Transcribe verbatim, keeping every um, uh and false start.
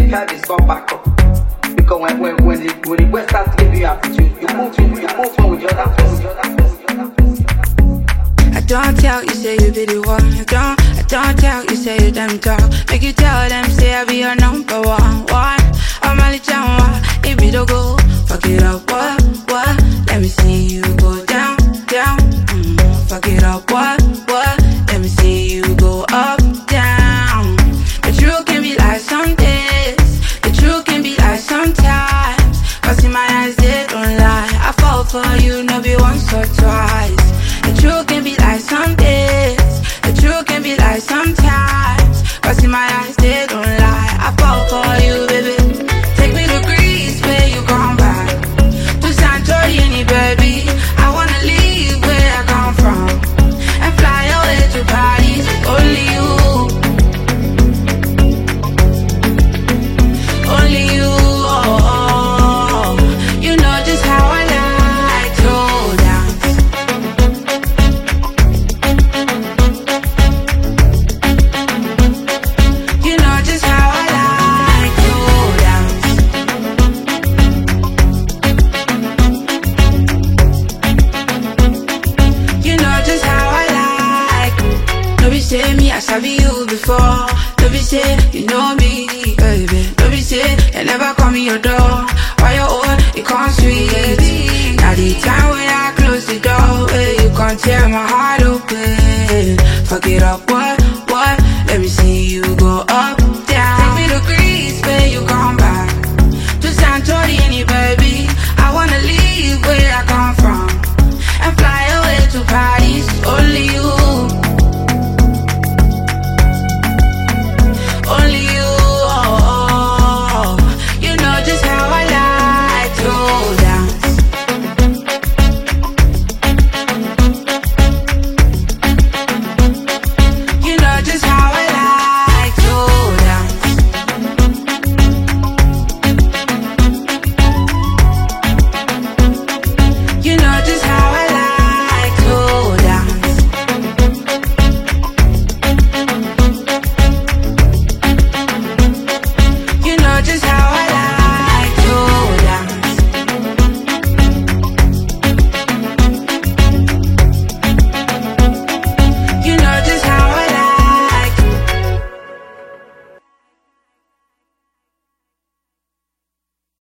habits come back up. Because when when when the when the West starts to give you attitude, you move in, you move on with the other person. I don't tell you say you be the one. I don't, I don't tell you say you them talk. Make you tell them say I be your number one. One, I'm a little one. If you don't go, fuck it up, what, what? Let me see you go down, down. Mm, fuck it up, what, what? Let me see you go up, down. The truth can be like some days. The truth can be like sometimes. Cause in my eyes they don't lie. I fall for you, no be once or twice. The truth can be like some days. The truth can be like sometimes. Cause in my eyes they don't lie. I fall for you, baby. Take me to Greece, where you come back. To Santorini, baby. I wanna leave where I come from and fly away to Paris. Only you. Only you. Oh, oh, oh. You know just how I like to dance. You know just how I like to dance. You know just how I like. No be say me, I sabi you before. No be say you know me, baby. No be say you never call me your door. Why your own, it can't sweet. Now the time when I close the door, where you can't tear my heart open. Fuck it up, what?